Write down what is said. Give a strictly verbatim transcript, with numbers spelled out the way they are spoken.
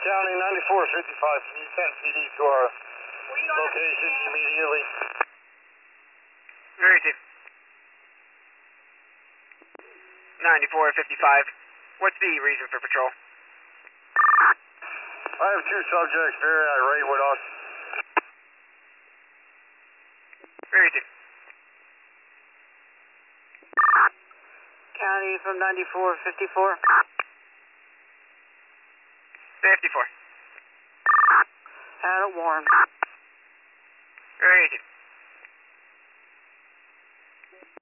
County ninety-four fifty-five, can you send P D to our location immediately? Where is it? ninety-four fifty-five. What's the reason for patrol? I have two subjects very irate with us. Where is it? County from ninety-four fifty-four. fifty-four. Had it warm. Where is it?